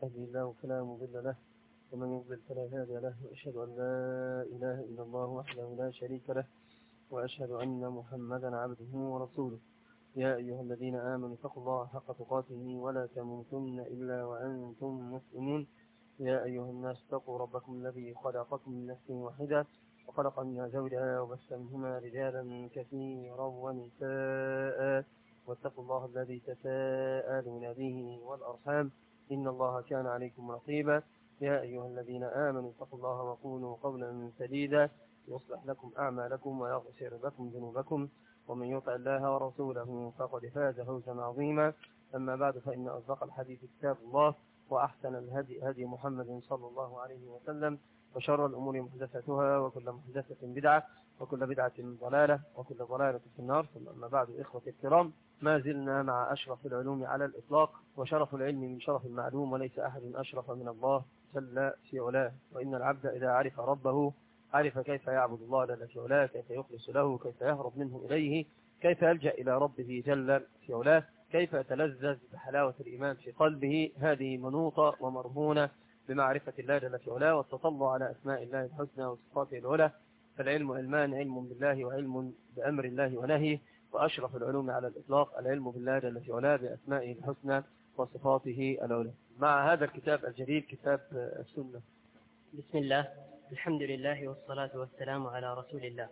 يهدي الله فلا مضل له ومن يضلل فلا هادي له، وأشهد أن لا إله إلا الله وحده لا شريك له، وأشهد أن محمدا عبده ورسوله. يا أيها الذين آمنوا اتقوا الله حق تقاته ولا تموتن إلا وأنتم مسلمون. يا أيها الناس اتقوا ربكم الذي خلقكم من نفس واحدة وخلق منها زوجها وبث منهما رجالا كثيرا ونساء، واتقوا الله الذي تساءلون به والأرحام إن الله كان عليكم رقيبا. يا أيها الذين آمنوا اتقوا الله وقولوا قولا سديدا يصلح لكم أعمالكم ويغفر لكم ذنوبكم، ومن يطع الله ورسوله فقد فاز فوزا عظيما. أما بعد، فإن أصدق الحديث كتاب الله، وأحسن الهدي هدي محمد صلى الله عليه وسلم، وشر الأمور محدثاتها، وكل محدثة بدعة، وكل بدعة ضلالة، وكل ضلالة في النار. ثم أما بعد، إخوتي الكرام، ما زلنا مع أشرف العلوم على الإطلاق، وشرف العلم من شرف المعلوم، وليس أحد أشرف من الله جل في علاه. وإن العبد إذا عرف ربه عرف كيف يعبد الله جل في علاه، كيف يخلص له، كيف يهرب منه إليه، كيف يلجأ إلى ربه جل في علاه، كيف يتلذذ بحلاوة الإيمان في قلبه. هذه منوطة ومرهونة بمعرفة الله جل في علاه والتطلع على أسماء الله الحسنى وصفاته العلى. فالعلم علمان: علم بالله وعلم بأمر الله ونهيه، وأشرف العلوم على الإطلاق العلم بالله جل في علاه بأسمائه الحسنى وصفاته العلى. مع هذا الكتاب الجليل، كتاب السنة. بسم الله، الحمد لله والصلاة والسلام على رسول الله.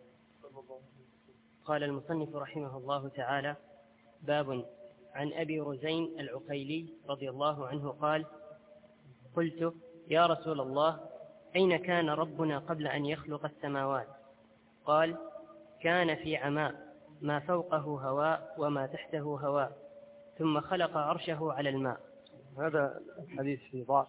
قال المصنف رحمه الله تعالى: باب عن أبي رزين العقيلي رضي الله عنه قال: قلت: يا رسول الله، أين كان ربنا قبل أن يخلق السماوات؟ قال: كان في عماء، ما فوقه هواء وما تحته هواء، ثم خلق عرشه على الماء. هذا الحديث في ضعف،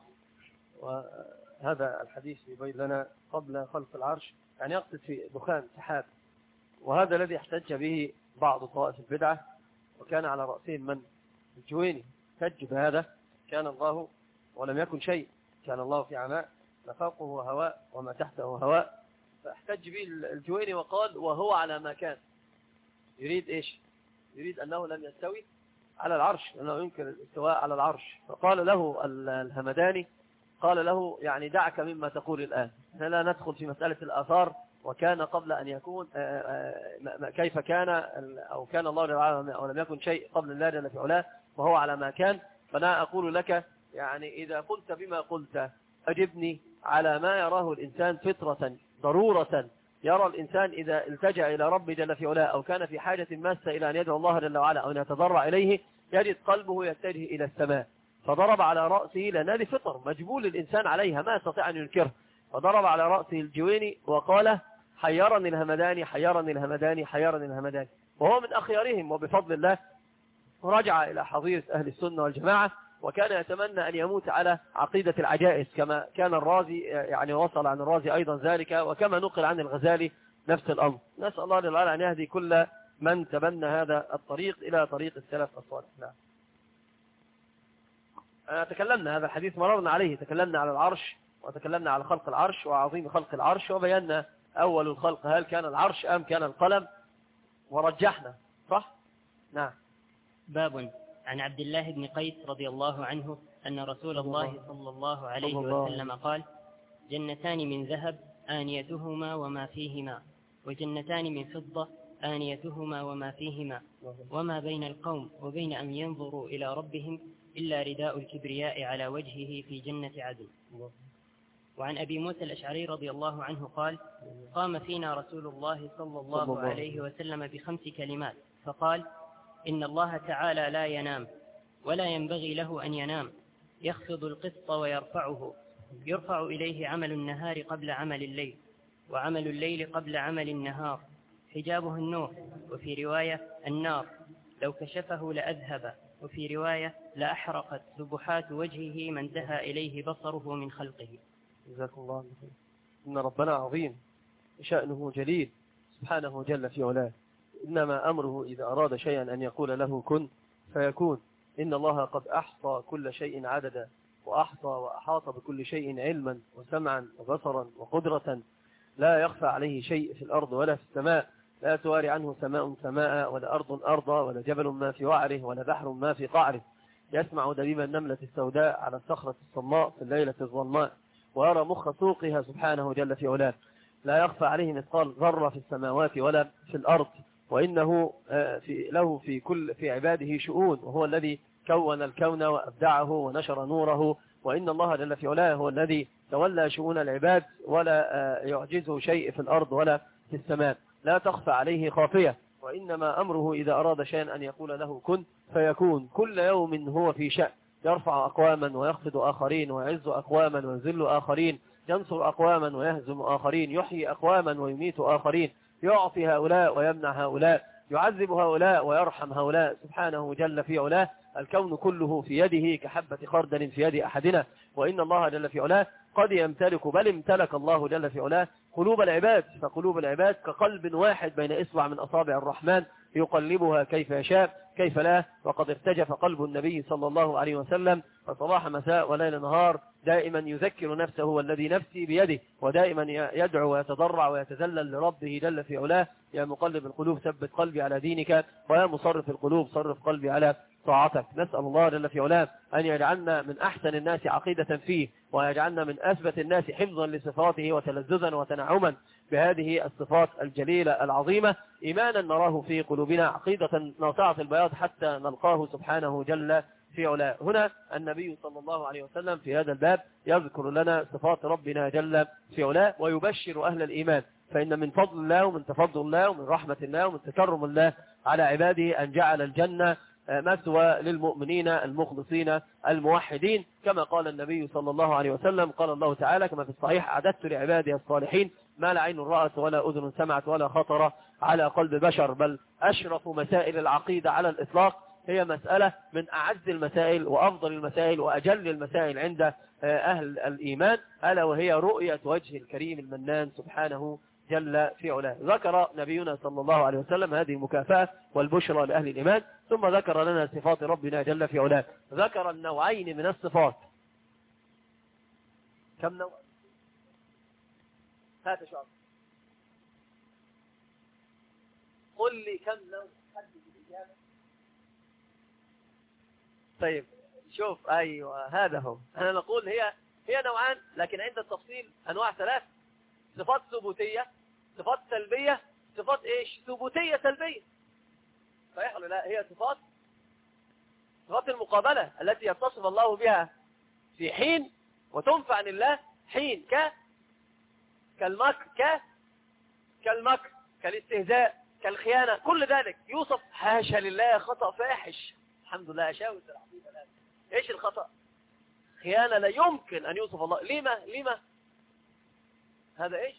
وهذا الحديث يبين لنا قبل خلق العرش، يعني يقصد في دخان سحاب، وهذا الذي احتج به بعض طوائف البدعة، وكان على رأسهم من الجويني احتج بهذا: كان الله ولم يكن شيء، كان الله في عماء، ما فوقه هواء وما تحته هواء. فاحتج به الجويني وقال: وهو على ما كان. يريد ايش؟ يريد انه لم يستوي على العرش، لأنه يمكن الاستواء على العرش. فقال له الهمداني، قال له: يعني دعك مما تقول الآن، لا ندخل في مسألة الآثار وكان قبل أن يكون، كيف كان، أو كان الله للعالم أو لم يكن شيء قبل الله جل في علاه وهو على ما كان. فأنا أقول لك، يعني إذا قلت بما قلت أجبني على ما يراه الإنسان فطرة ضرورة. يرى الإنسان إذا التجأ إلى رب جل في علاه أو كان في حاجة ماسة إلى أن يدعو الله جل وعلا أو أن يتضرع إليه، يجد قلبه يتجه إلى السماء، فضرب على رأسه، لأن هذه فطر مجبول الإنسان عليها ما يستطيع أن ينكرها، فضرب على رأسه الجويني وقال: حيرني الهمداني، حيرني الهمداني، حيرني الهمداني. وهو من أخيارهم، وبفضل الله رجع إلى حظيرة أهل السنة والجماعة، وكان يتمنى أن يموت على عقيدة العجائز، كما كان الرازي، يعني وصل عن الرازي أيضا ذلك، وكما نقل عن الغزالي نفس الأمر. نسأل الله للعالى أن يهدي كل من تبنى هذا الطريق إلى طريق السلف الصالح. نعم. تكلمنا هذا الحديث، مررنا عليه، تكلمنا على العرش، وتكلمنا على خلق العرش وعظيم خلق العرش، وبينا أول الخلق هل كان العرش أم كان القلم، ورجحنا. صح؟ نعم. باب عن عبد الله بن قيس رضي الله عنه أن رسول الله صلى الله عليه وسلم قال: جنتان من ذهب آنيتهما وما فيهما، وجنتان من فضة آنيتهما وما فيهما، وما بين القوم وبين أن ينظروا إلى ربهم إلا رداء الكبرياء على وجهه في جنة عدن. وعن أبي موسى الأشعري رضي الله عنه قال: قام فينا رسول الله صلى الله عليه وسلم ب5 كلمات، فقال: إن الله تعالى لا ينام ولا ينبغي له أن ينام، يخفض القسط ويرفعه، يرفع إليه عمل النهار قبل عمل الليل، وعمل الليل قبل عمل النهار، حجابه النور، وفي رواية النار، لو كشفه لأذهب، وفي رواية لأحرقت سبحات وجهه ما انتهى إليه بصره من خلقه. جزاكم الله خير. إن ربنا عظيم، شأنه جليل سبحانه جل في علاه، إنما أمره إذا أراد شيئا أن يقول له كن فيكون. إن الله قد أحصى كل شيء عددا، وأحصى وأحاط بكل شيء علما وسمعا وبصرا وقدرة، لا يخفى عليه شيء في الأرض ولا في السماء، لا تواري عنه سماء سماء، ولا أرض أرضا، ولا جبل ما في وعره، ولا بحر ما في قعره. يسمع دبيب النملة السوداء على الصخرة الصماء في الليلة الظلماء، ويرى مخ سوقها سبحانه جل في علاه، لا يخفى عليه مثقال ذرة في السماوات ولا في الأرض، وإنه له في عباده شؤون، وهو الذي كون الكون وأبدعه ونشر نوره، وإن الله جل في علاه هو الذي تولى شؤون العباد، ولا يعجزه شيء في الأرض ولا في السماء، لا تخفى عليه خافية، وإنما أمره إذا أراد شيئا أن يقول له كن فيكون. كل يوم هو في شأن، يرفع أقواما ويخفض آخرين، ويعز أقواما ويذل آخرين، ينصر أقواما ويهزم آخرين، يحيي أقواما ويميت آخرين، يعطي هؤلاء ويمنع هؤلاء، يعذب هؤلاء ويرحم هؤلاء سبحانه جل في علاه. الكون كله في يده كحبة خردل في يد أحدنا، وإن الله جل في علاه قد يمتلك، بل امتلك الله جل في علاه قلوب العباد، فقلوب العباد كقلب واحد بين إصبع من أصابع الرحمن يقلبها كيف يشاء كيف لا. وقد ارتجف قلب النبي صلى الله عليه وسلم فصباح مساء وليل نهار دائما يذكر نفسه والذي نفسي بيده، ودائما يدعو ويتضرع ويتذلل لربه جل في علاه: يا مقلب القلوب ثبت قلبي على دينك، ويا مصرف القلوب صرف قلبي على طاعتك. نسأل الله جل في علاه أن يجعلنا من أحسن الناس عقيدة فيه، ويجعلنا من أثبت الناس حفظا لصفاته وتلذذا وتنعما بهذه الصفات الجليلة العظيمة، إيمانا نراه في قلوبنا، عقيدة ناصعة البياض حتى نلقاه سبحانه جل في علاه. هنا النبي صلى الله عليه وسلم في هذا الباب يذكر لنا صفات ربنا جل في علاه، ويبشر أهل الإيمان، فإن من فضل الله ومن تفضل الله ومن رحمة الله ومن تكرم الله على عباده أن جعل الجنة مثوى للمؤمنين المخلصين الموحدين، كما قال النبي صلى الله عليه وسلم. قال الله تعالى كما في الصحيح: أعددت لعبادي الصالحين ما لا عين رأت ولا أذن سمعت ولا خطر على قلب بشر. بل أشرف مسائل العقيدة على الإطلاق هي مسألة من أعز المسائل وأفضل المسائل وأجل المسائل عند أهل الإيمان، ألا وهي رؤية وجه الكريم المنان سبحانه جل في علاه. ذكر نبينا صلى الله عليه وسلم هذه المكافأة والبشرى لأهل الإيمان، ثم ذكر لنا صفات ربنا جل في علاه. ذكر النوعين من الصفات. كم نوع؟ هات شعر، قل لي كم نوع. طيب شوف، أيوة هذا هو. أنا نقول هي نوعان، لكن عند التفصيل أنواع ثلاث: صفات ثبوتية، صفات سلبية، صفات إيش؟ ثبوتية سلبية. صحيح ولا لا؟ هي صفات المقابلة التي يتصف الله بها في حين وتنفع عن الله حين، كالمكر، كالاستهزاء، كالخيانة، كل ذلك يوصف. حاشا لله خطأ فاحش، الحمد لله أشاوز العقيدة الآن. إيش الخطأ؟ خيانة لا يمكن أن يوصف الله. لما هذا إيش؟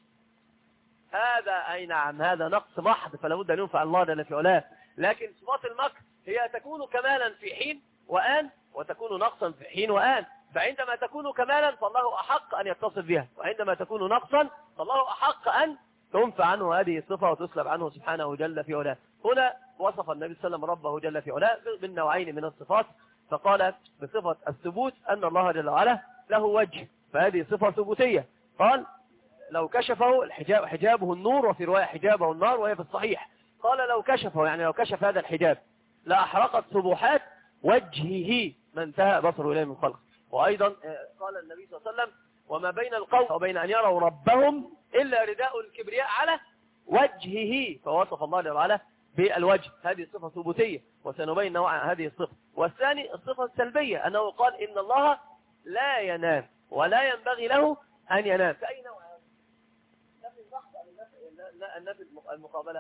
هذا أي نعم، هذا نقص محض، فلا بد أن ينفع الله جل في علاه. لكن صفات المكر هي تكون كمالا في حين وآن، وتكون نقصا في حين وآن. فعندما تكون كمالا فالله أحق أن يتصف بها، وعندما تكون نقصا فالله أحق أن تنفع عنه هذه الصفة وتسلب عنه سبحانه جل في علاه. هنا وصف النبي صلى الله عليه وسلم ربه جل في علاه بالنوعين من الصفات، فقال بصفة الثبوت أن الله جل وعلا له وجه، فهذه صفة ثبوتية. قال لو كشفه الحجاب، حجابه النور، وفي رواية حجابه النار، وهي في الصحيح. قال لو كشفه، يعني لو كشف هذا الحجاب لأحرقت سبحات وجهه ما انتهى بصره إليه من خلقه. وأيضا قال النبي صلى الله عليه وسلم: وما بين القوم وبين أن يروا ربهم إلا رداء الكبرياء على وجهه، فوصف الله جل وعلا بالوجه. هذه صفة ثبوتية، وسنبين نوع هذه الصفة. والثاني الصفة السلبية، أنه قال إن الله لا ينام ولا ينبغي له أن ينام. فأي نوع هذا؟ نفي البحث أم النفي المقابلة؟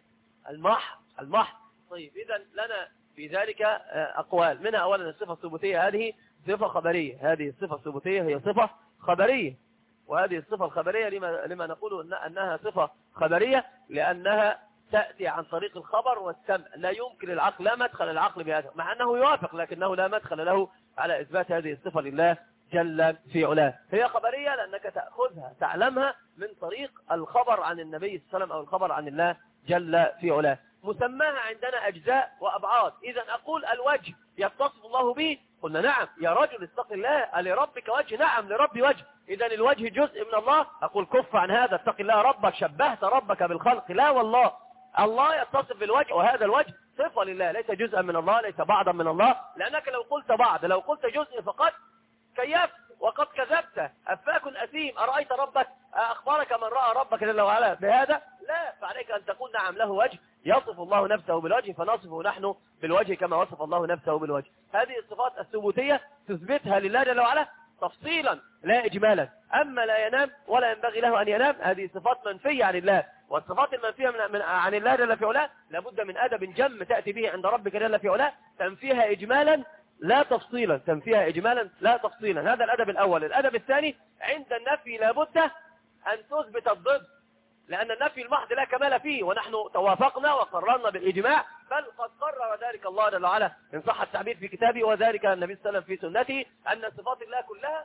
المحض. طيب إذا لنا في ذلك أقوال، منها أولا الصفة الثبوتية هذه صفة خبرية. هذه الصفة الثبوتية هي صفة خبرية، وهذه الصفة الخبرية لما نقول أنها صفة خبرية لأنها تأتي عن طريق الخبر والسمع. لا يمكن العقل، لا مدخل العقل بهذا، مع أنه يوافق، لكنه لا مدخل له على إثبات هذه الصفة لله جل في علاه. هي خبرية لأنك تأخذها تعلمها من طريق الخبر عن النبي صلى الله عليه وسلم أو الخبر عن الله جل في علاه. مسماها عندنا أجزاء وأبعاد. إذا أقول الوجه يتصف الله به، قلنا نعم. يا رجل اتق الله، لربك وجه؟ نعم لربي وجه. إذا الوجه جزء من الله. أقول كف عن هذا، اتق الله ربك، شبهت ربك بالخلق. لا والله، الله يتصف بالوجه، وهذا الوجه صفة لله، ليس جزءا من الله، ليس بعضا من الله. لأنك لو قلت بعض، لو قلت جزء فقد كيفت وقد كذبت. أفاك أثيم، أرأيت ربك؟ أخبرك من رأى ربك جل وعلا بهذا؟ لا. فعليك أن تقول نعم له وجه، يصف الله نفسه بالوجه، فنصفه نحن بالوجه كما وصف الله نفسه بالوجه. هذه الصفات الثبوتية تثبتها لله جل وعلا تفصيلا لا إجمالا. أما لا ينام ولا ينبغي له أن ينام، هذه صفات منفية عن الله. والصفات المنفية عن الله جل في علاه لابد من أدب جم تأتي به عند ربك جل في علاه، تنفيها إجمالا لا تفصيلا، تنفيها إجمالا لا تفصيلا. هذا الأدب الأول. الأدب الثاني، عند النفي لابد أن تثبت الضد، لأن النفي المحض لا كمال فيه، ونحن توافقنا وقررنا بالإجماع، بل قد قرر ذلك الله جل وعلا إن صح التعبير في كتابه، وذلك النبي صلى الله عليه وسلم في سنته، أن صفات الله كلها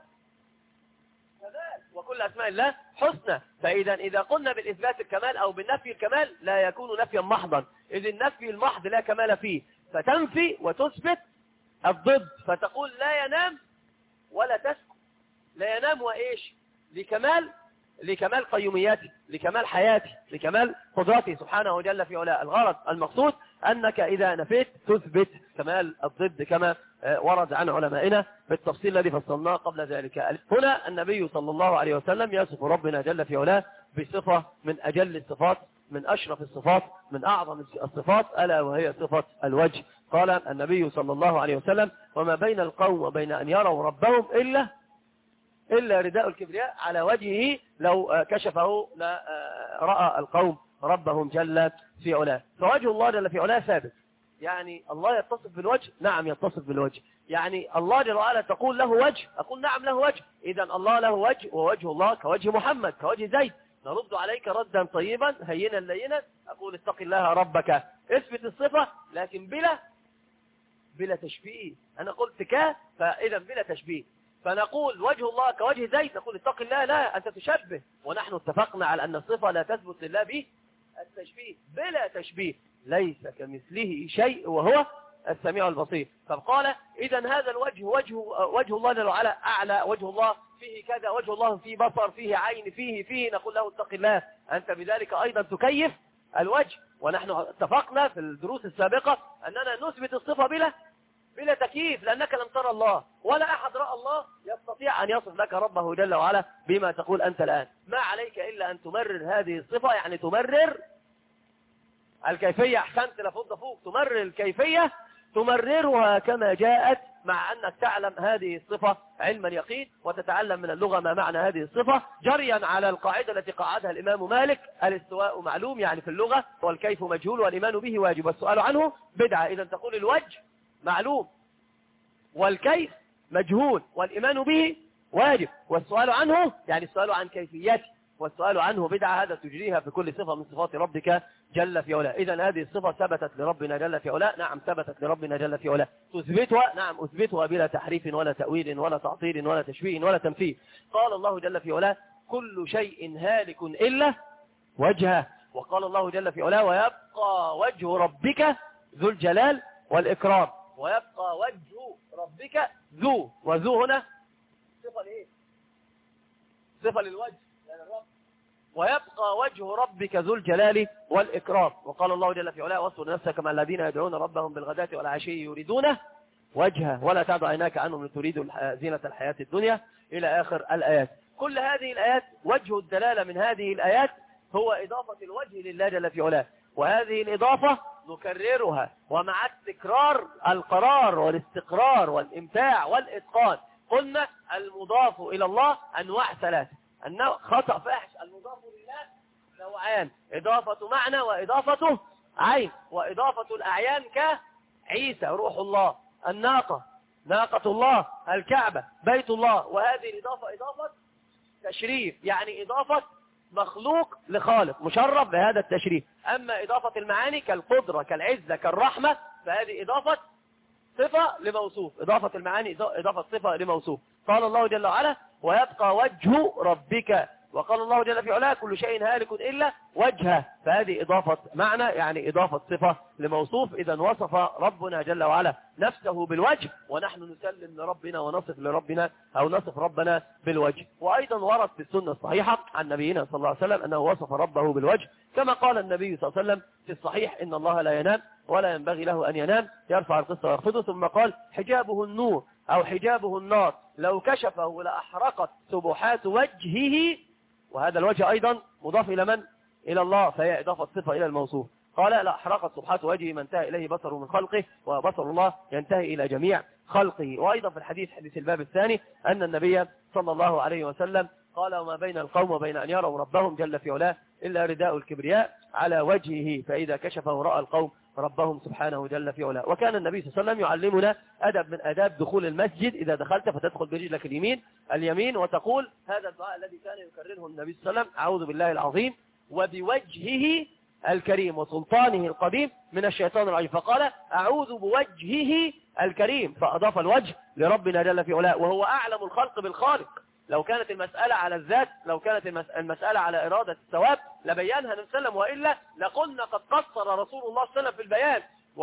كمال وكل أسماء الله حسنى. إذا قلنا بالإثبات الكمال أو بالنفي الكمال لا يكون نفيا محضا، إذ النفي المحض لا كمال فيه، فتنفي وتثبت الضد، فتقول لا ينام ولا تسكت. لا ينام وإيش؟ لكمال قيومياته، لكمال حياته، لكمال قدرته سبحانه جل في علاه. الغرض المقصود أنك إذا نفيت تثبت كمال الضد كما ورد عن علمائنا بالتفصيل الذي فصلناه قبل ذلك. هنا النبي صلى الله عليه وسلم يصف ربنا جل في علاه بصفة من أجل الصفات، من أشرف الصفات، من أعظم الصفات، ألا وهي صفة الوجه. قال النبي صلى الله عليه وسلم: وما بين القوم وبين أن يروا ربهم إلا رداء الكبرياء على وجهه، لو كشفه لرأى القوم ربهم جل في علاه. فوجه الله جل في علاه ثابت. يعني الله يتصف بالوجه، نعم يتصف بالوجه. يعني الله جل وعلا تقول له وجه، أقول نعم له وجه. إذا الله له وجه، ووجه الله كوجه محمد، كوجه زيد. نرد عليك ردا طيبا هينا لينا، أقول اتق الله ربك، اثبت الصفة لكن بلا تشبيه. أنا قلت فإذا بلا تشبيه. فنقول وجه الله كوجه زيد، نقول اتق الله، لا أنت تشبه. ونحن اتفقنا على أن الصفة لا تثبت لله به التشبيه، بلا تشبيه، ليس كمثله شيء وهو السميع البصير. فقال إذا هذا الوجه وجه الله جل وعلا أعلى، وجه الله فيه كذا، وجه الله فيه بصر، فيه عين، فيه نقول له اتق الله، أنت بذلك أيضا تكيف الوجه. ونحن اتفقنا في الدروس السابقة أننا نثبت الصفة بلا تكييف، لأنك لم ترى الله، ولا أحد رأى الله يستطيع أن يصف لك ربه جل وعلا بما تقول أنت الآن. ما عليك إلا أن تمرر هذه الصفة، يعني تمرر الكيفية. أحسنت، لفض فوق، تمرر الكيفية، تمررها كما جاءت، مع أنك تعلم هذه الصفة علم اليقين، وتتعلم من اللغة ما معنى هذه الصفة، جريا على القاعدة التي قعدها الإمام مالك: الاستواء معلوم يعني في اللغة، والكيف مجهول، والإيمان به واجب، والسؤال عنه بدعة. إذا تقول الوجه معلوم، والكيف مجهول، والإيمان به واجب، والسؤال عنه يعني السؤال عن كيفيته، والسؤال عنه بدعة. هذا تجريها في كل صفة من صفات ربك جل في علاه. إذا هذه الصفة ثبتت لربنا جل في علاه، نعم ثبتت لربنا جل في علاه. تثبتها، نعم أثبتها بلا تحريف ولا تأويل ولا تعطيل ولا تشبيه ولا تمثيل. قال الله جل في علاه: كل شيء هالك إلا وجهه. وقال الله جل في علاه: ويبقى وجه ربك ذو الجلال والإكرام. ويبقى وجه ربك ذو، وذو هنا صفة لإيه؟ صفة للوجه يعني الرب. ويبقى وجه ربك ذو الجلال والإكرام. وقال الله جل في علاه: واصبر نفسك مع الذين يدعون ربهم بالغداة والعشي يريدون وجهه ولا تعد عيناك عنهم لتريد زينة الحياة الدنيا، إلى آخر الآيات. كل هذه الآيات وجه الدلالة من هذه الآيات هو إضافة الوجه لله جل في علاه. وهذه الإضافة نكررها، ومع التكرار القرار والاستقرار والإمتاع والإتقان. قلنا المضاف إلى الله أنواع ثلاثة، خطأ فاحش. المضاف لله نوعان: إضافة معنى وإضافة عين. وإضافة الأعيان كعيسى روح الله، الناقة ناقة الله، الكعبة بيت الله. وهذه الإضافة إضافة تشريف، يعني إضافة مخلوق لخالق مشرف بهذا التشريف. أما إضافة المعاني كالقدرة كالعزة كالرحمة فهذه إضافة صفة لموصوف. إضافة المعاني إضافة صفة لموصوف. قال الله جل وعلا: ويبقى وجه ربك، وقال الله جل في علاه كل شيء هالك إلا وجهه، فهذه إضافة معنى يعني إضافة صفة لموصوف. إذا وصف ربنا جل وعلا نفسه بالوجه، ونحن نسلم لربنا ونصف لربنا أو نصف ربنا بالوجه. وأيضا ورد في السنة الصحيحة عن نبينا صلى الله عليه وسلم أنه وصف ربه بالوجه، كما قال النبي صلى الله عليه وسلم في الصحيح إن الله لا ينام ولا ينبغي له أن ينام، يرفع القسط ويخفضه، ثم قال حجابه النور أو حجابه النار، لو كشفه لأحرقت سبحات وجهه. وهذا الوجه أيضا مضاف إلى من؟ إلى الله، فهي إضافة صفة إلى الموصوف. قال لأحرقت سبحات وجهه ما انتهى إليه بصره من خلقه، وبصر الله ينتهي إلى جميع خلقه. وأيضا في الحديث حديث الباب الثاني أن النبي صلى الله عليه وسلم قال وما بين القوم وبين أن يروا ربهم جل في علاه إلا رداء الكبرياء على وجهه، فإذا كشفه رأى القوم ربهم سبحانه جل في علاه. وكان النبي صلى الله عليه وسلم يعلمنا أدب من آداب دخول المسجد، إذا دخلت فتدخل برجلك اليمين وتقول هذا الدعاء الذي كان يكرره النبي صلى الله عليه وسلم: أعوذ بالله العظيم وبوجهه الكريم وسلطانه القديم من الشيطان الرجيم. فقال أعوذ بوجهه الكريم، فأضاف الوجه لربنا جل في علاه، وهو أعلم الخلق بالخالق. لو كانت المسألة على الذات، لو كانت المسألة على إرادة الثواب لبيانها النبي صلى الله عليه وسلم، وإلا لقلنا قد قصر رسول الله صلى الله عليه وسلم في البيان.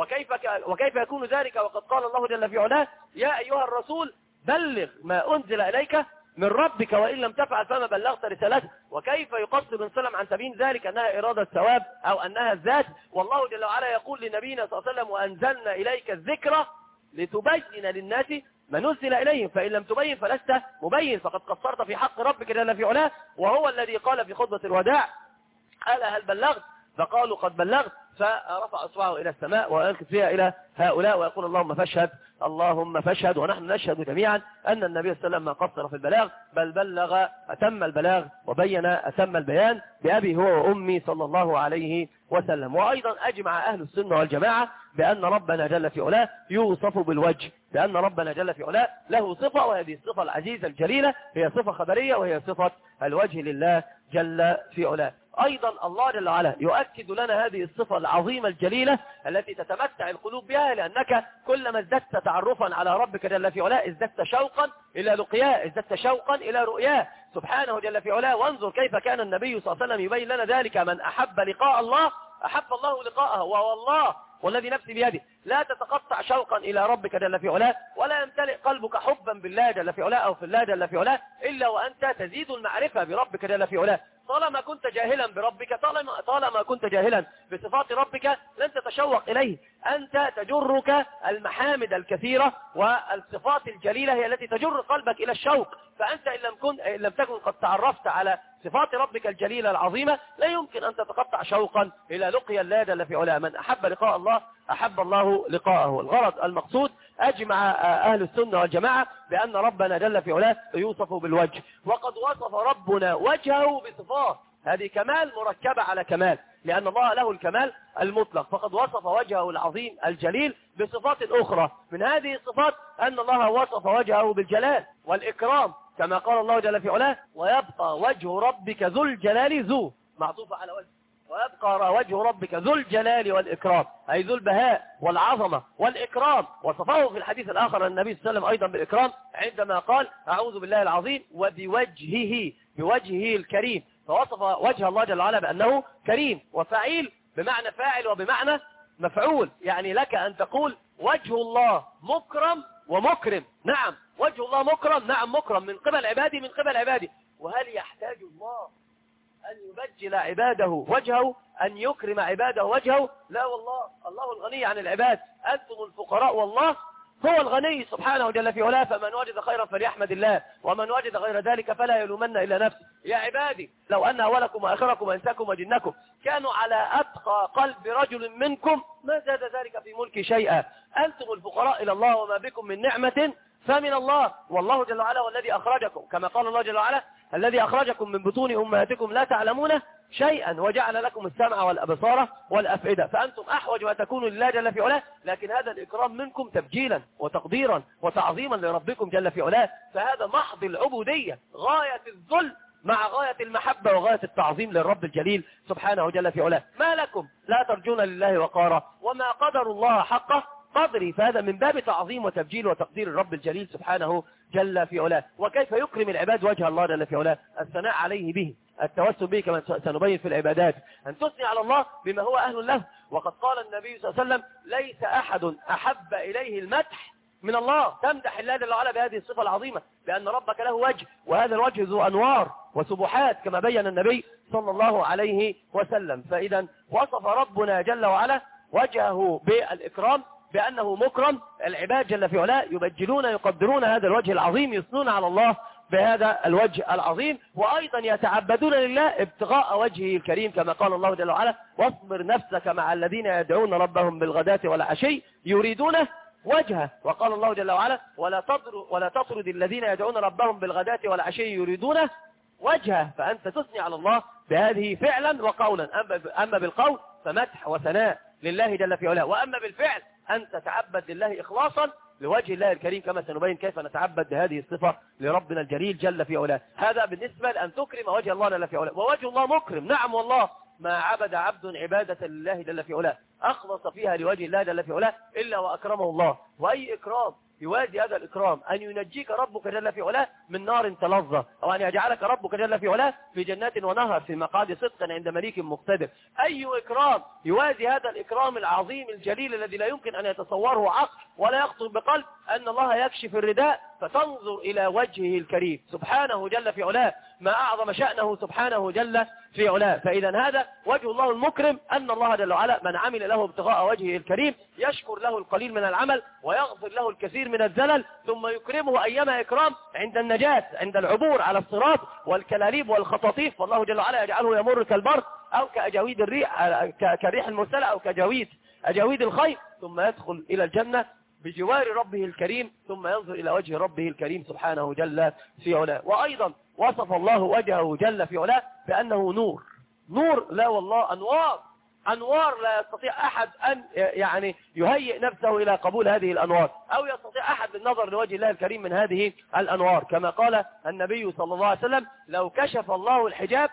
وكيف يكون ذلك وقد قال الله جل في علاه: يا أيها الرسول بلغ ما أنزل إليك من ربك وإن لم تفعل فما بلغت رسالته. وكيف يقصر النبي صلى الله عليه وسلم عن تبيين ذلك أنها إرادة الثواب أو أنها الذات؟ والله جل وعلا يقول لنبينا صلى الله عليه وسلم: وأنزلنا إليك الذكر لتبين للناس ما نزل إليهم، فإن لم تبين فلست مبين، فقد قصرت في حق ربك جل في علاه. وهو الذي قال في خطبة الوداع: ألا هل بلغت؟ فقالوا قد بلغت، فرفع أصبعه إلى السماء وينكت فيها إلى هؤلاء ويقول: اللهم فاشهد اللهم فاشهد. ونحن نشهد جميعا أن النبي صلى الله عليه وسلم ما قصر في البلاغ، بل بلغ أتم البلاغ وبين أتم البيان بأبي هو وأمي صلى الله عليه وسلم. وأيضا أجمع أهل السنة والجماعة بأن ربنا جل في علاه يوصف بالوجه، بأن ربنا جل في علاه له صفة، وهذه الصفة العزيزة الجليلة هي صفة خبرية، وهي صفة الوجه لله جل في علاه. أيضا الله جل وعلا يؤكد لنا هذه الصفة العظيمة الجليلة التي تتمتع القلوب بها، لأنك كلما ازددت تعرفا على ربك جل في علاه ازددت شوقا إلى لقياه، ازددت شوقا إلى رؤياه سبحانه جل في علاه. وانظر كيف كان النبي صلى الله عليه وسلم يبين لنا ذلك: من أحب لقاء الله أحب الله لقاءه، والله والذي نفسي بيده لا تتقطع شوقا إلى ربك جل في علاه، ولا يمتلئ قلبك حبا بالله جل في علاه أو في الله جل في علاه إلا وأنت تزيد المعرفة بربك جل في علاه. طالما كنت جاهلا بربك، طالما كنت جاهلا بصفات ربك، لن تتشوق إليه. أنت تجرك المحامد الكثيرة والصفات الجليلة هي التي تجر قلبك إلى الشوق. فأنت إن لم تكن قد تعرفت على صفات ربك الجليلة العظيمة، لا يمكن أن تتقطع شوقا إلى لقيا الله جل في علاه. من أحب لقاء الله أحب الله لقاءه. الغرض المقصود أجمع أهل السنة والجماعة بأن ربنا جل في علاه يوصف بالوجه، وقد وصف ربنا وجهه بصفات، هذه كمال مركبة على كمال، لأن الله له الكمال المطلق، فقد وصف وجهه العظيم الجليل بصفات أخرى. من هذه الصفات أن الله وصف وجهه بالجلال والإكرام، كما قال الله جل في علاه: ويبقى وجه ربك ذو الجلال، ذو معطوف على وجه، ويبقى وجه ربك ذو الجلال والإكرام، أي ذو البهاء والعظمة والإكرام. وصفه في الحديث الآخر النبي صلى الله عليه وسلم أيضا بالإكرام عندما قال: أعوذ بالله العظيم وبوجهه، بوجهه الكريم. فوصف وجه الله جل وعلا بأنه كريم، وفعيل بمعنى فاعل وبمعنى مفعول، يعني لك أن تقول وجه الله مكرم ومكرم. نعم وجه الله مكرم، نعم مكرم من قبل عبادي، من قبل عبادي. وهل يحتاج الله أن يبجل عباده وجهه، أن يكرم عباده وجهه؟ لا والله، الله الغني عن العباد، أنتم الفقراء والله هو الغني سبحانه جل في علاه. فمن وجد خيرا فليحمد الله، ومن وجد غير ذلك فلا يلومن إلا نفسه. يا عبادي لو أن أولكم وآخركم وإنساكم وجنكم كانوا على أتقى قلب رجل منكم ما زاد ذلك في ملكي شيئا. أنتم الفقراء إلى الله وما بكم من نعمة فمن الله، والله جل وعلا والذي أخرجكم، كما قال الله جل وعلا: الذي أخرجكم من بطون أمهاتكم لا تعلمون شيئا وجعل لكم السمع والأبصار والأفئدة. فأنتم أحوج ما تكونوا لله جل في علاه، لكن هذا الإكرام منكم تبجيلا وتقديرا وتعظيما لربكم جل في علاه. فهذا محض العبودية، غاية الذل مع غاية المحبة وغاية التعظيم للرب الجليل سبحانه جل في علاه. ما لكم لا ترجون لله وقارا وما قدر الله حقه قدري. فهذا من باب تعظيم وتبجيل وتقدير الرب الجليل سبحانه جل في علاه. وكيف يكرم العباد وجه الله جل في علاه؟ الثناء عليه به، التوسل به كما سنبين في العبادات، أن تثني على الله بما هو أهل له. وقد قال النبي صلى الله عليه وسلم ليس أحد أحب إليه المدح من الله، تمدح الله جل وعلا بهذه الصفة العظيمة، لأن ربك له وجه، وهذا الوجه ذو أنوار وسبحات كما بين النبي صلى الله عليه وسلم. فإذا وصف ربنا جل وعلا وجهه بالإكرام بأنه مكرم. العباد جل في علاه يبجلون يقدرون هذا الوجه العظيم، يثنون على الله بهذا الوجه العظيم، وأيضا يتعبدون لله ابتغاء وجهه الكريم كما قال الله جل وعلا واصبر نفسك مع الذين يدعون ربهم بالغداة والعشي يريدونه وجهه. وقال الله جل وعلا ولا تطرد الذين يدعون ربهم بالغداة والعشي يريدونه وجهه. فأنت تثني على الله بهذه فعلا وقولا. أما بالقول فمدح وثناء لله جل في علاه، وأما بالفعل أن تتعبد لله إخلاصا لوجه الله الكريم كما سنبين كيف نتعبد بهذه الصفة لربنا الجليل جل في علاه. هذا بالنسبة لأن تكرم وجه الله جل في علاه. ووجه الله مكرم، نعم والله ما عبد عبد عبادة لله جل في علاه أخلص فيها لوجه الله جل في علاه إلا وأكرمه الله. وأي إكرام يوازي هذا الإكرام أن ينجيك ربك جل في علاه من نار تلظى، أو أن يجعلك ربك جل في علاه في جنات ونهر في مقعد صدق عند مليك مقتدر. أي إكرام يوازي هذا الإكرام العظيم الجليل الذي لا يمكن أن يتصوره عقل ولا يخطر بقلب، أن الله يكشف الرداء فتنظر إلى وجهه الكريم سبحانه جل في علاه، ما أعظم شأنه سبحانه جل في علاه. فإذا هذا وجه الله المكرم، أن الله جل وعلا من عمل له ابتغاء وجهه الكريم يشكر له القليل من العمل ويغفر له الكثير من الزلل، ثم يكرمه أيما إكرام عند النجاة، عند العبور على الصراط والكلاليب والخطاطيف، والله جل وعلا يجعله يمر كالبرق أو كأجاويد الريح كالريح المرسلة أو أجاويد الخير، ثم يدخل إلى الجنة بجوار ربه الكريم، ثم ينظر إلى وجه ربه الكريم سبحانه جل في علاه. وأيضا وصف الله وجهه جل في علاه بأنه نور، لا والله أنوار لا يستطيع أحد أن يعني يهيئ نفسه إلى قبول هذه الأنوار، أو يستطيع أحد بالنظر لوجه الله الكريم من هذه الأنوار، كما قال النبي صلى الله عليه وسلم لو كشف الله الحجاب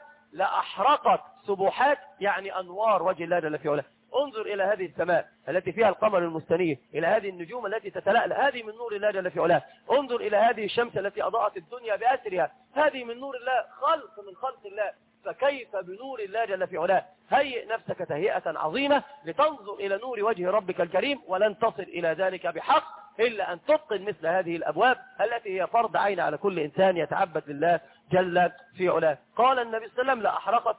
لأحرقت سبحات يعني أنوار وجه الله جل في علاه. انظر إلى هذه السماء التي فيها القمر المستنير، إلى هذه النجوم التي تتلألأ، هذه من نور الله جل في علاه. انظر إلى هذه الشمس التي أضاءت الدنيا بأسرها، هذه من نور الله، خلق من خلق الله. فكيف بنور الله جل في علاه؟ هيئ نفسك تهيئة عظيمة لتنظر إلى نور وجه ربك الكريم، ولن تصل إلى ذلك بحق إلا أن تتقن مثل هذه الأبواب التي هي فرض عين على كل إنسان يتعبد لله جل في علاه. قال النبي صلى الله عليه وسلم لأحرقت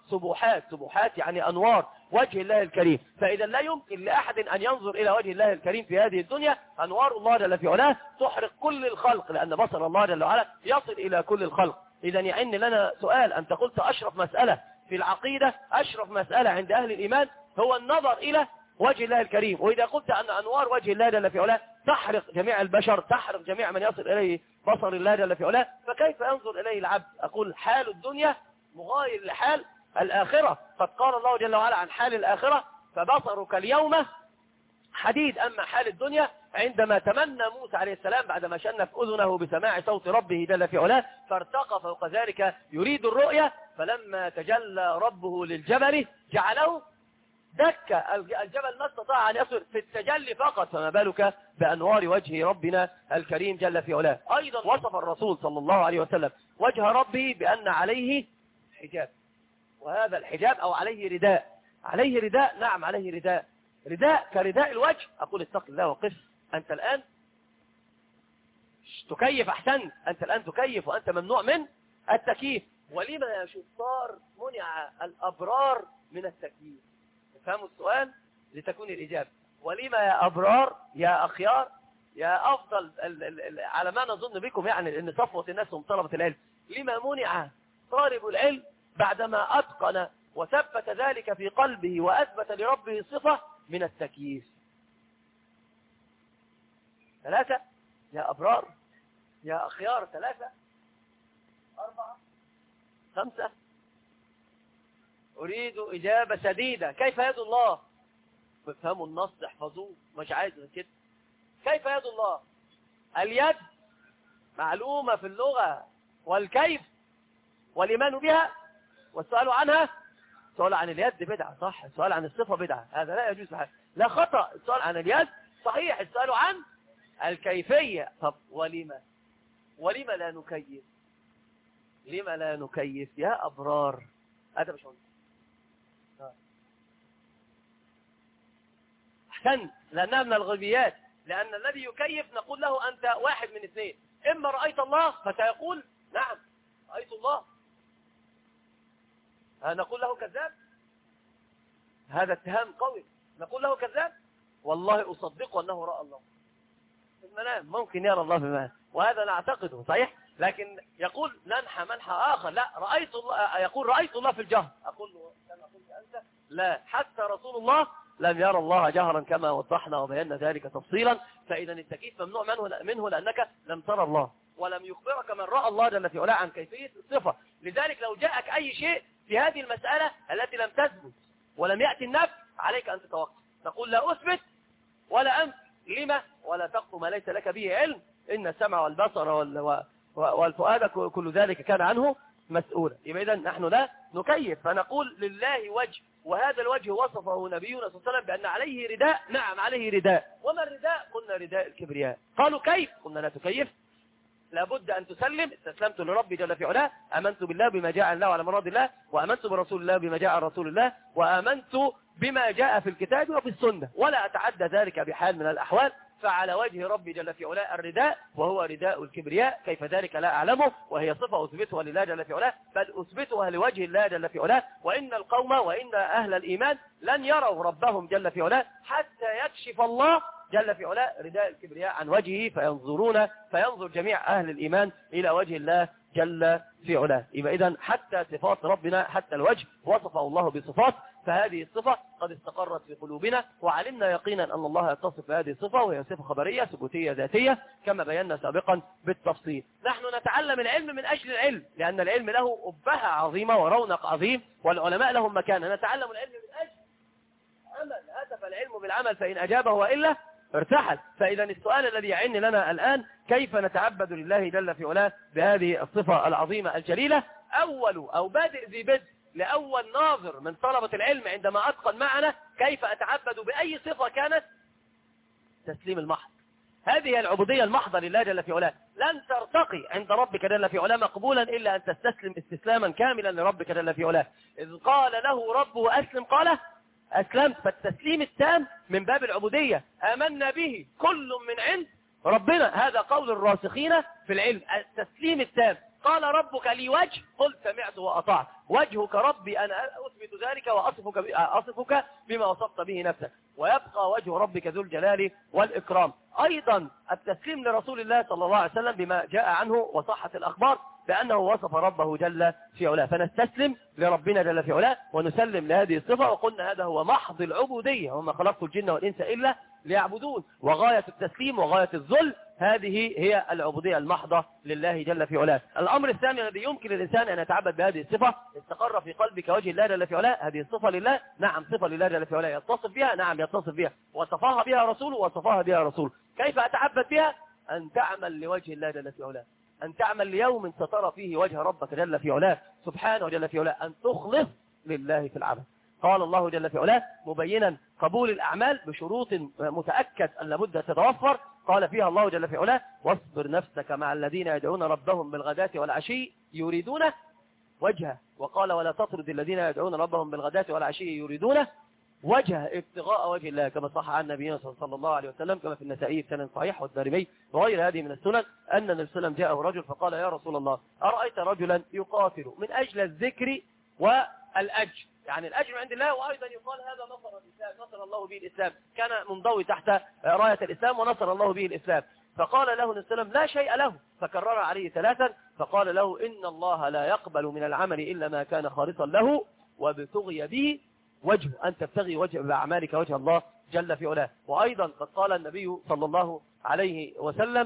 سبحات يعني أنوار وجه الله الكريم. فإذا لا يمكن لأحد أن ينظر إلى وجه الله الكريم في هذه الدنيا، أنوار الله جل في علاه تحرق كل الخلق، لأن بصر الله جل وعلا يصل إلى كل الخلق. إذا يعني لنا سؤال، أنت قلت أشرف مسألة في العقيدة، أشرف مسألة عند أهل الإيمان هو النظر إلى وجه الله الكريم. وإذا قلت أن أنوار وجه الله جل في علاه تحرق جميع البشر، تحرق جميع من يصل إليه بصر الله جل في علاه، فكيف ينظر إليه العبد؟ أقول حال الدنيا مغاير لحال الآخرة. قد قال الله جل وعلا عن حال الآخرة فبصرك اليوم حديد. أما حال الدنيا عندما تمنى موسى عليه السلام بعدما شنف أذنه بسماع صوت ربه جل في علاه فارتقى فوق ذلك يريد الرؤية، فلما تجلى ربه للجبل جعله دكة، الجبل ما استطاع أن يصل في التجلي فقط، فما بالك بأنوار وجه ربنا الكريم جل في علاه. أيضا وصف الرسول صلى الله عليه وسلم وجه ربه بأن عليه حجاب، وهذا الحجاب أو عليه رداء، نعم عليه رداء كرداء الوجه. أقول اتق الله وقف، أنت الآن تكيف، أحسن، أنت الآن تكيف وأنت ممنوع من التكييف. ولما يا شطار منع الأبرار من التكييف؟ فهموا السؤال لتكون الإجابة. ولما يا أبرار يا أخيار يا أفضل على ما نظن بكم يعني أن صفوة الناس هم طلبة العلم، لما منع طالب العلم بعدما أتقن وثبت ذلك في قلبه وأثبت لربه صفة من التكييف؟ 3 يا أبرار يا أخيار، 3 4 5 أريد إجابة سديدة. كيف يد الله؟ بفهموا النص احفظوه، مش عايز كده. كيف يد الله؟ اليد معلومة في اللغة، والكيف والإيمان بها والسؤال عنها. السؤال عن اليد بدعة صح، السؤال عن الصفة بدعة، هذا لا يجوز بحاجة. لا خطأ، السؤال عن اليد صحيح، السؤال عن الكيفية. طب ولما لا نكيف؟ لما لا نكيف يا أبرار هذا مش أحسنت، لأنها من الغيبيات. لأن الذي يكيف نقول له أنت واحد من اثنين، إما رأيت الله فسيقول نعم رأيت الله، نقول له كذاب، هذا اتهام قوي، نقول له كذاب والله أصدقه أنه رأى الله في المنام، ممكن يرى الله في المنام، وهذا نعتقده صحيح. لكن يقول ننحى منحى آخر، لا رأيت الله، يقول رأيت الله في الجهر، أقول له كما قلت أنت لا، حتى رسول الله لم يرى الله جهرا كما وضحنا وبينا ذلك تفصيلا. فإذا التكييف ممنوع منه لأنك لم ترى الله، ولم يخبرك من رأى الله جل في علاه عن كيفية الصفة. لذلك لو جاءك أي شيء في هذه المسألة التي لم تثبت ولم يأتي النفي، عليك أن تتوقف، تقول لا أثبت ولا أنف، لما؟ ولا تقف ما ليس لك به علم، إن السمع والبصر والفؤاد كل ذلك كان عنه مسؤولا. يبقى إذن نحن لا نكيف، فنقول لله وجه، وهذا الوجه وصفه نبينا صلى الله عليه وسلم بأن عليه رداء، نعم عليه رداء. وما الرداء؟ قلنا رداء الكبرياء. قالوا كيف؟ قلنا لا تكيف، لابد أن تسلم، استسلمت لربي جل في علاه، آمنت بالله بما جاء الله على مراد الله، وآمنت برسول الله بما جاء عن رسول الله، وآمنت بما جاء في الكتاب وفي السنة، ولا أتعدى ذلك بحال من الأحوال. فعلى وجه ربي جل في علاه الرداء، وهو رداء الكبرياء، كيف ذلك لا أعلمه، وهي صفة أثبتها لله جل في علاه، بل أثبتها لوجه الله جل في علاه. وإن القوم وإن أهل الإيمان لن يروا ربهم جل في علاه حتى يكشف الله جل في علاه رداء الكبرياء عن وجهه، فينظر جميع أهل الإيمان إلى وجه الله جل في علاه. يبقى إذن حتى صفات ربنا، حتى الوجه وصفه الله بصفات، فهذه الصفة قد استقرت في قلوبنا، وعلمنا يقينا أن الله يتصف بهذه الصفة، وهي صفة خبرية ثبوتية ذاتية كما بينا سابقا بالتفصيل. نحن نتعلم العلم من أجل العلم، لأن العلم له أبهة عظيمة ورونق عظيم، والعلماء لهم مكان. نتعلم العلم من أجل عمل، هدف العلم بالعمل، فإن أجابه وإلا ارتحل. فإذا السؤال الذي يعين لنا الآن كيف نتعبد لله جل في علاه بهذه الصفة العظيمة الجليلة. أول أو بادئ ذي بدء لأول ناظر من طلبة العلم عندما أتقن معنا كيف أتعبد بأي صفة كانت، تسليم المحض. هذه العبودية المحضة لله جل في علاه. لن ترتقي عند ربك جل في علاه مقبولا إلا أن تستسلم استسلاما كاملا لربك جل في علاه. إذ قال له ربه أسلم قال أسلمت. فالتسليم التام من باب العبودية، آمنا به كل من عند ربنا، هذا قول الراسخين في العلم، التسليم التام. قال ربك لي وجه، قل سمعت وأطعت، وجهك ربي أنا أثبت ذلك وأصفك بما وصفت به نفسك، ويبقى وجه ربك ذو الجلال والإكرام. أيضا التسليم لرسول الله صلى الله عليه وسلم بما جاء عنه وصحت الأخبار بأنه وصف ربه جل في علاه، فنستسلم لربنا جل في علاه ونسلم لهذه الصفة. وقلنا هذا هو محض العبودية، وما خلقت الجن والإنس إلا ليعبدون، وغاية التسليم وغاية الذل هذه هي العبودية المحضة لله جل في علاه. الأمر الثاني الذي يمكن للإنسان أن يتعبد بهذه الصفة، استقر في قلبك وجه الله جل في علاه، هذه الصفة لله، نعم صفة لله جل في علاه، يتصف بها، نعم يتصف بها، وصفاها بها رسوله وصفاها بها رسوله. كيف أتعبد بها؟ أن تعمل لوجه الله جل في علاه، أن تعمل ليوم سترى فيه وجه ربك جل في علاه سبحانه جل في علاه، أن تخلص لله في العمل. قال الله جل في علاه مبينا قبول الأعمال بشروط متأكد أن لابد تتوفر، قال فيها الله جل في علاه واصبر نفسك مع الذين يدعون ربهم بالغداة والعشي يريدون وجهه، وقال ولا تطرد الذين يدعون ربهم بالغداة والعشي يريدون وجهه ابتغاء وجه الله، كما صح عن نبينا صلى الله عليه وسلم كما في النسائي بسند صحيح والدارمي وغير هذه من السنن أن النبي صلى الله عليه وسلم جاءه رجل فقال يا رسول الله أرأيت رجلا يقاتل من أجل الذكر والأجر، يعني الأجر عند الله، وأيضا يقال هذا نصر الإسلام، نصر الله به الإسلام، كان منضوي تحت راية الإسلام ونصر الله به الإسلام. فقال له النبي صلى الله عليه وسلم لا شيء له، فكرر عليه ثلاثا، فقال له إن الله لا يقبل من العمل إلا ما كان خالصا له وابتغي به وجهه، أن تبتغي وجه بأعمالك وجه الله جل في علاه. وأيضا قد قال النبي صلى الله عليه وسلم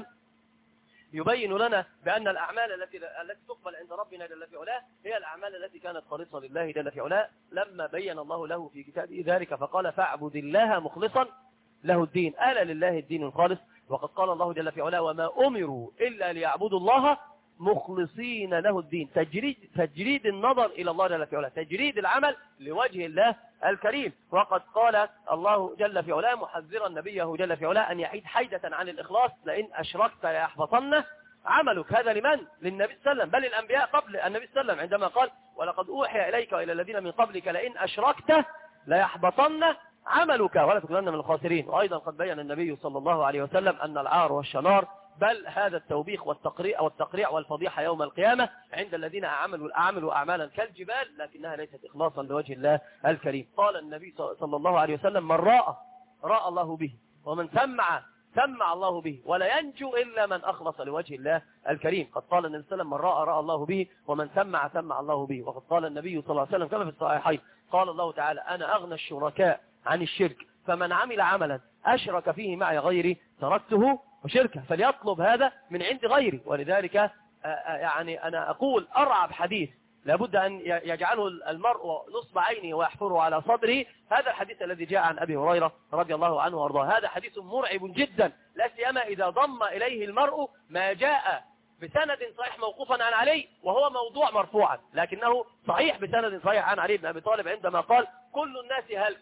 يبين لنا بأن الأعمال التي تقبل عند ربنا جل في علاه هي الأعمال التي كانت خالصة لله جل في علاه، لما بين الله له في كتابه ذلك فقال فاعبد الله مخلصا له الدين، ألا لله الدين الخالص. وقد قال الله جل في علاه وما أمروا إلا ليعبدوا الله مخلصين له الدين، تجريد النظر إلى الله جل في علاه، تجريد العمل لوجه الله الكريم. وقد قال الله جل في علاه محذرا نبيه جل في علاه أن يحيد حيدة عن الإخلاص، لئن أشركت ليحبطن عملك. هذا لمن؟ للنبي صلى الله عليه وسلم، بل الأنبياء قبل النبي صلى الله عليه وسلم عندما قال ولقد أوحي إليك وإلى الذين من قبلك لئن أشركت ليحبطن عملك ولا تكونن من الخاسرين. وأيضا قد بين النبي صلى الله عليه وسلم أن العار والشنار بل هذا التوبيخ والتقريع والفضيحة يوم القيامة عند الذين أعملوا أعمالا كالجبال لكنها ليست إخلاصا لوجه الله الكريم. قال النبي صلى الله عليه وسلم من راى الله به ومن سمع الله به ولا ينجو إلا من أخلص لوجه الله الكريم. قد قال النبي صلى الله عليه وسلم من راى الله به ومن سمع الله به. وقد قال النبي صلى الله عليه وسلم كما في الصحيحين قال الله تعالى أنا أغنى الشركاء عن الشرك فمن عمل عملا أشرك فيه معي غيري تركته وشركه. فليطلب هذا من عند غيري. ولذلك يعني أنا أقول أرعب حديث لابد أن يجعله المرء نصب عينه ويحفره على صدره هذا الحديث الذي جاء عن أبي هريرة رضي الله عنه وارضاه. هذا حديث مرعب جدا لا سيما إذا ضم إليه المرء ما جاء بسند صحيح موقوفا عن علي وهو موضوع مرفوعا لكنه صحيح بسند صحيح عن علي بن أبي طالب عندما قال كل الناس هلك.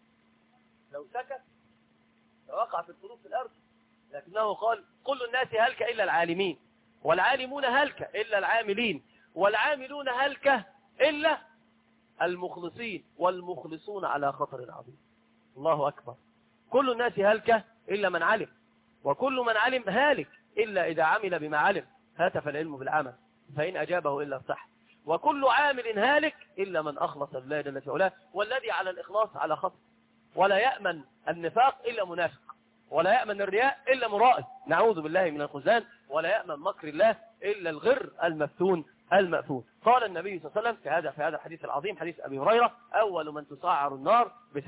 لو سكت لوقع في القلوب في الأرض لكنه قال كل الناس هلك إلا العالمين والعالمون هلك إلا العاملين والعاملون هلك إلا المخلصين والمخلصون على خطر عظيم. الله أكبر. كل الناس هلك إلا من علم وكل من علم هالك إلا إذا عمل بما علم هاتف العلم بالعمل فإن أجابه إلا صح. وكل عامل هالك إلا من أخلص لله جل في علاه والذي على الإخلاص على خطر. ولا يأمن النفاق إلا منافق ولا يأمن الرياء إلا مرائي نعوذ بالله من الخذلان ولا يأمن مكر الله إلا الغر المفتون المأفون. قال النبي صلى الله عليه وسلم في هذا الحديث العظيم حديث أبي هريرة أول من تسعر النار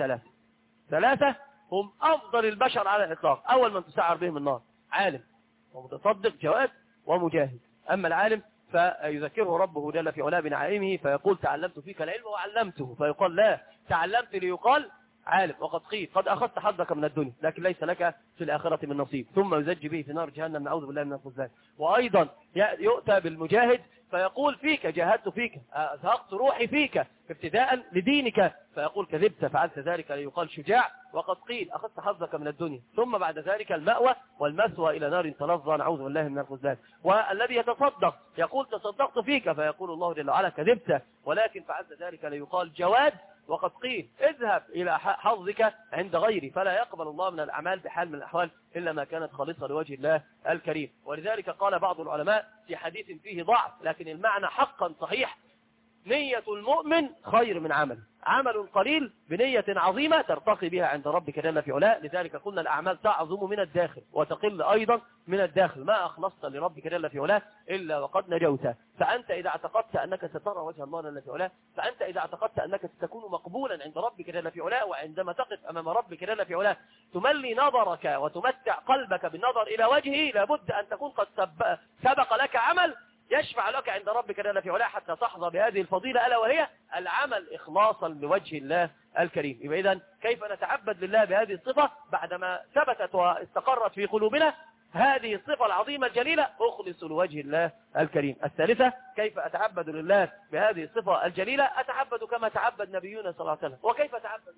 ثلاثة هم أفضل البشر على الإطلاق. أول من تسعر بهم النار عالم ومتصدق جواد ومجاهد. أما العالم فيذكره ربه جل في علاه بنعيمه فيقول تعلمت فيك العلم وعلمته فيقال لا تعلمت ليقال عالم وقد قيل قد أخذت حظك من الدنيا لكن ليس لك في الآخرة من نصيب ثم يزج به في نار جهنم نعوذ بالله من الخذلان. وأيضا يؤتى بالمجاهد فيقول فيك جاهدت فيك أزهقت روحي فيك ابتداء لدينك فيقول كذبت فعلت ذلك ليقال شجاع وقد قيل أخذت حظك من الدنيا ثم بعد ذلك المأوى والمسوى إلى نار تلظى نعوذ بالله من الخذلان. والذي يتصدق يقول تصدقت فيك فيقول الله جل وعلا كذبت ولكن فعلت ذلك ليقال جواد وقد قيل اذهب إلى حظك عند غيري. فلا يقبل الله من الأعمال بحال من الأحوال إلا ما كانت خالصة لوجه الله الكريم. ولذلك قال بعض العلماء في حديث فيه ضعف لكن المعنى حقا صحيح نية المؤمن خير من عمل قليل بنية عظيمة ترتقي بها عند ربك جل في علاه. لذلك قلنا الأعمال تعظم من الداخل وتقل أيضا من الداخل. ما أخلصت لربك جل في علاه إلا وقد نجوت. فأنت إذا اعتقدت أنك سترى وجه الله جل في علاه فأنت إذا اعتقدت أنك ستكون مقبولا عند ربك جل في علاه وعندما تقف أمام ربك جل في علاه تملي نظرك وتمتع قلبك بالنظر إلى وجهه لابد أن تكون قد سبق لك عمل يشفع لك عند ربك جل في علاه حتى تحظى بهذه الفضيلة ألا وهي العمل إخلاصا لوجه الله الكريم. يبقى إذن كيف نتعبد لله بهذه الصفة بعدما ثبتت واستقرت في قلوبنا هذه الصفة العظيمة الجليلة أخلص لوجه الله الكريم. الثالثة كيف أتعبد لله بهذه الصفة الجليلة أتعبد كما تعبد نبينا صلى الله عليه وسلم. وكيف أتعبد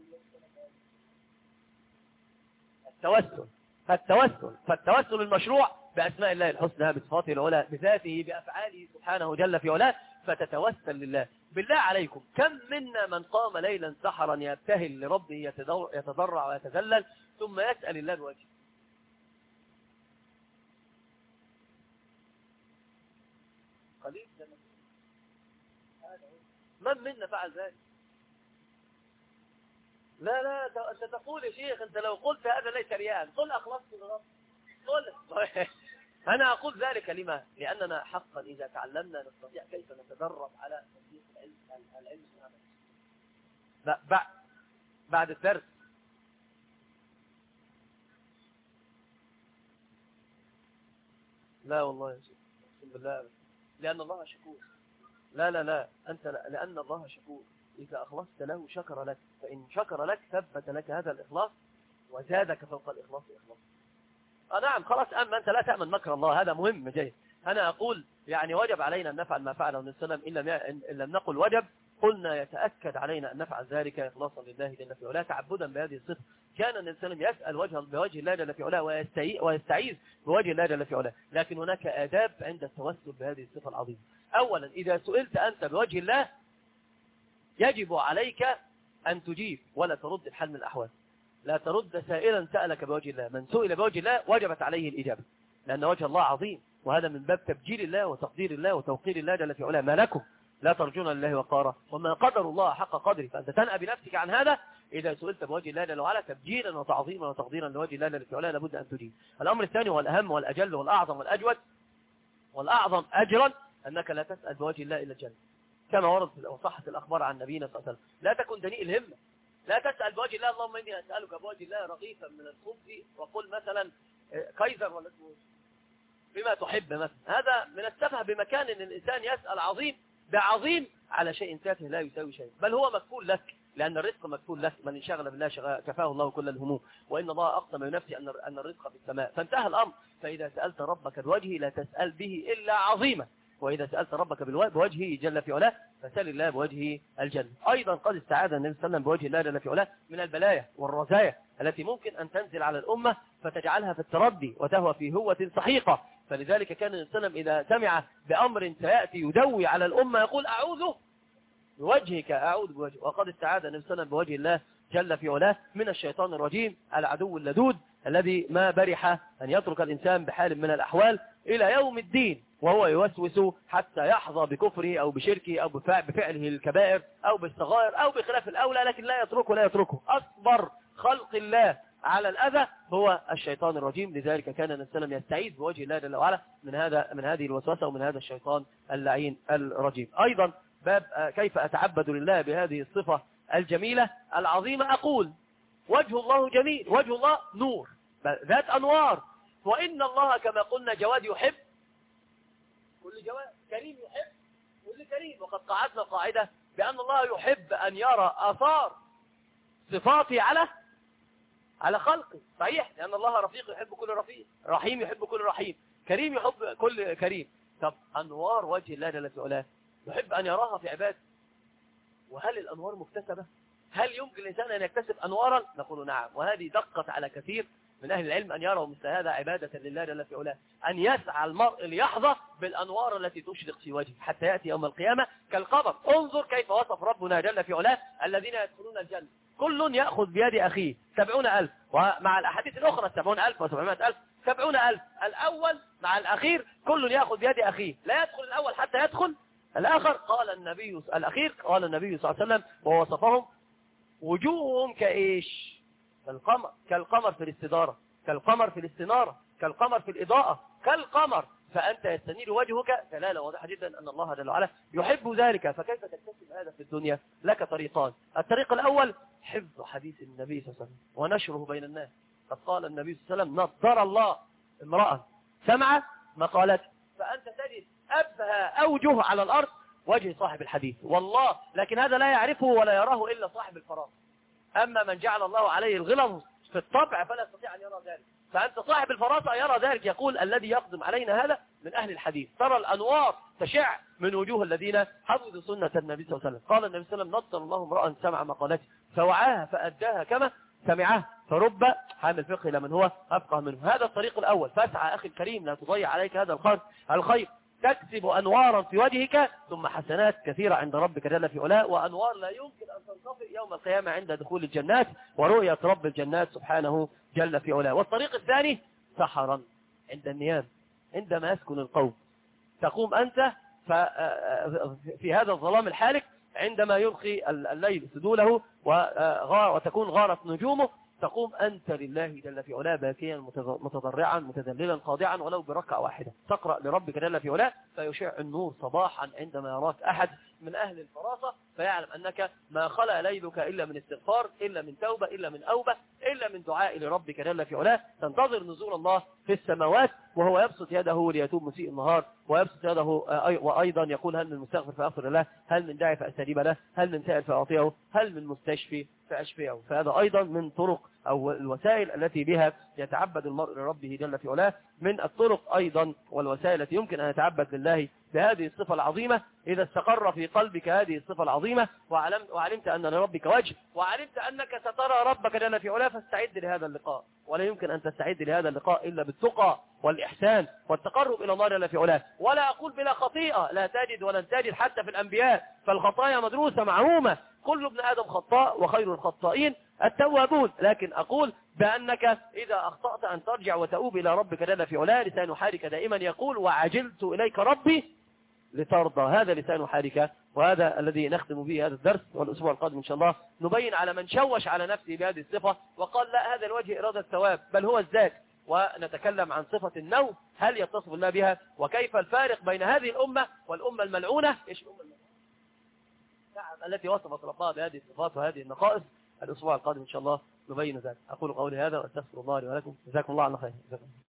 فالتوسل المشروع بأسماء الله الحسنى بصفاته العلى بذاته بأفعاله سبحانه جل في علاه فتتوسل لله. بالله عليكم كم منا من قام ليلا سحرا يبتهل لربه يتضرع ويتذلل ثم يسأل الله بوجهه؟ قليل من منا فعل ذلك؟ لا أنت تقول يا شيخ أنت لو قلت هذا ليس رياء قل أخلصت لرب قل أنا أقول ذلك لما؟ لأننا حقا إذا تعلمنا نستطيع كيف نتدرب على تطبيق العلم بعد الدرس. لا والله يا شيخ أقسم بالله لأن الله شكور. لا أنت لأن الله شكور إذا أخلصت له شكر لك فإن شكر لك ثبت لك هذا الإخلاص وزادك فوق الإخلاص إخلاص. نعم خلاص أما أنت لا تأمن مكر الله هذا مهم جيد. أنا أقول يعني وجب علينا أن نفعل ما فعله النبي صلى الله عليه وسلم إن لم نقل وجب قلنا يتأكد علينا أن نفعل ذلك إخلاصا لله جل في علاه تعبدا بهذه الصفة. كان النبي صلى الله عليه وسلم يسأل بوجه الله جل في علاه ويستعيذ بوجه الله جل في علاه. لكن هناك آداب عند التوسل بهذه الصفة العظيمة. أولا إذا سئلت أنت بوجه الله يجب عليك أن تجيب ولا ترد الحال من الأحوال. لا ترد سائلا سألك بوجه الله. من سئل بوجه الله وجبت عليه الإجابة، لأن وجه الله عظيم، وهذا من باب تبجيل الله وتقدير الله وتوقير الله جل في علاه. ما لكم لا ترجون لله وقارا وما قدر الله حق قدره. فأنت تنأى بنفسك عن هذا. إذا سئلت بوجه الله جل وعلا تبجيلا وتعظيما وتقديرا لوجه الله جل في علاه لابد أن تجيب. الأمر الثاني والأهم والأجل والأعظم والأجود والأعظم أجرا أنك لا تسأل بوجه الله إلا الجنة، كما ورد في صحة الأخبار عن نبينا صلى الله عليه وسلم. لا تكن دنيء الهمة، لا تسأل بوجه الله اللهم إني أسألك بوجه الله رغيفا من الخبز وقل مثلا كيزر ولا اسمه بما تحب مثلا. هذا من السفه بمكان أن الإنسان يسأل عظيم بعظيم على شيء تافه لا يساوي شيء، بل هو مكفول لك، لأن الرزق مكفول لك. من انشغل بالله كفاه الله كل الهموم، وإن الله أقسم بنفسه أن الرزق في السماء. فانتهى الأمر. فإذا سألت ربك بوجهه لا تسأل به إلا عظيما، وإذا سألت ربك بوجهه جل في علاه فسأل الله بوجهه الجنة. أيضا قد استعاذ النبي صلى الله عليه وسلم بوجه الله جل في علاه من البلايا والرزايا التي ممكن أن تنزل على الأمة فتجعلها في التردي وتهوى في هوة سحيقة. فلذلك كان النبي صلى الله عليه وسلم إذا سمع بأمر سيأتي يدوي على الأمة يقول أعوذ بوجهك، أعوذ بوجهك. وقد استعاذ النبي صلى الله عليه وسلم بوجه الله جل في علاه من الشيطان الرجيم العدو اللدود الذي ما برح أن يترك الإنسان بحال من الأحوال إلى يوم الدين وهو يوسوس حتى يحظى بكفره أو بشركه أو بفعله الكبائر أو بالصغائر أو بخلاف الأولى، لكن لا يتركه. أصبر خلق الله على الأذى هو الشيطان الرجيم. لذلك كان النبي صلى الله عليه وسلم يستعيذ بوجه الله جل وعلا من هذه الوسوسة ومن هذا الشيطان اللعين الرجيم. أيضا باب كيف أتعبد لله بهذه الصفة الجميلة العظيمة. أقول وجه الله جميل، وجه الله نور ذات أنوار، وإن الله كما قلنا جواد يحب كل جواد، كريم يحب كل كريم. وقد قعدنا قاعدة بأن الله يحب أن يرى آثار صفاته على خلقه. صحيح، لأن الله رفيق يحب كل رفيق، رحيم يحب كل رحيم، كريم يحب كل كريم. طب أنوار وجه الله جل في علاه يحب أن يراها في عباده. وهل الأنوار مكتسبة؟ هل يمكن الإنسان أن يكتسب أنوارا؟ نقول نعم. وهذه دقت على كثير من أهل العلم أن يروا مثل هذا عبادة لله جل في علاه، أن يسعى المرء ليحظى بالأنوار التي تشرق في وجهه حتى يأتي يوم القيامة كالقمر. انظر كيف وصف ربنا جل في علاه الذين يدخلون الجنة كل يأخذ بيد أخيه 70,000، ومع الأحاديث الأخرى 70,000 و700,000 70,000. الأول مع الأخير كل يأخذ بيد أخيه، لا يدخل الأول حتى يدخل الآخر. قال النبي الأخير قال النبي صلى الله عليه وسلم ووصفهم وجوههم كإيش؟ كالقمر في الاستدارة، كالقمر في الاستنارة، كالقمر في الإضاءة، كالقمر. فأنت يستنير وجهك دلالة واضحة جدا أن الله جل وعلا يحب ذلك. فكيف تكتسب هذا في الدنيا؟ لك طريقان. الطريق الأول حفظ حديث النبي صلى الله عليه وسلم ونشره بين الناس. قد قال النبي صلى الله عليه وسلم نضر الله امرأة سمع مقالته. فأنت تجد أبهى أوجه على الأرض وجه صاحب الحديث والله، لكن هذا لا يعرفه ولا يراه إلا صاحب الفراسة. أما من جعل الله عليه الغلظ في الطبع فلا يستطيع أن يرى ذلك. فأنت صاحب الفراسة يرى ذلك. يقول الذي يقدم علينا هذا من أهل الحديث. ترى الأنوار تشع من وجوه الذين حفظوا سنة النبي صلى الله عليه وسلم. قال النبي صلى الله عليه وسلم نضر الله امرأ سمع مقالته فوعاها فأداها كما سمعها فرب حامل فقه لمن هو أفقه منه. هذا الطريق الأول. فاسعى أخي الكريم لا تضيع عليك هذا الخير. تكسب أنوارا في وجهك ثم حسنات كثيرة عند ربك جل في علاه، وأنوار لا يمكن أن تنطفئ يوم القيامة عند دخول الجنات ورؤية رب الجنات سبحانه جل في علاه. والطريق الثاني سحرا عند النيام عندما يسكن القوم. تقوم أنت في هذا الظلام الحالك عندما يلقي الليل سدوله وتكون غارت نجومه. تقوم أنت لله جل في علاه باكيا متضرعا متذللا خاضعا ولو بركعة واحدة. تقرأ لربك جل في علاه فيشع النور صباحا عندما يراك أحد من أهل الفراسة فيعلم أنك ما خلى ليلك إلا من استغفار، إلا من توبة، إلا من أوبة، إلا من دعاء لربك جل في علاه. تنتظر نزول الله في السماوات وهو يبسط يده ليتوب مسيء النهار، ويبسط يده وأيضا يقول هل من مستغفر فأغفر له، هل من داعي فأستجيب له، هل من سائل فأعطيه، هل من مستشفي فأشفيه. فهذا أيضا من طرق أو الوسائل التي بها يتعبد المرء لربه جل في علاه. من الطرق أيضا والوسائل التي يمكن أن يتعبد لله بهذه الصفة العظيمة إذا استقر في قلبك هذه الصفة العظيمة، وعلمت أن لربك وجه، وعلمت أنك سترى ربك جل في علاه، فاستعد لهذا اللقاء. ولا يمكن أن تستعد لهذا اللقاء إلا بالتقى والإحسان والتقرب إلى الله جل في علاه. ولا أقول بلا خطيئة، لا تجد ولن تجد حتى في الأنبياء، فالخطايا مدروسة معلومة، كل ابن آدم خطاء وخير الخطائين التوابون. لكن أقول بأنك إذا أخطأت أن ترجع وتؤوب إلى ربك جل في علاه. لسان حالك دائما يقول وعجلت إليك ربي لترضى، هذا لسان حالك. وهذا الذي نختم به هذا الدرس، والأسبوع القادم إن شاء الله نبين على من شوش على نفسه بهذه الصفة وقال لا هذا الوجه إرادة الثواب بل هو الذات، ونتكلم عن صفة النوم هل يتصف الله بها، وكيف الفارق بين هذه الأمة والأمة الملعونة التي وصفت ربها بهذه الصفات وهذه النقائص. الأسبوع القادم إن شاء الله نبين ذلك. أقول قولي هذا وأستغفر الله لي ولكم. جزاكم الله عنا خير.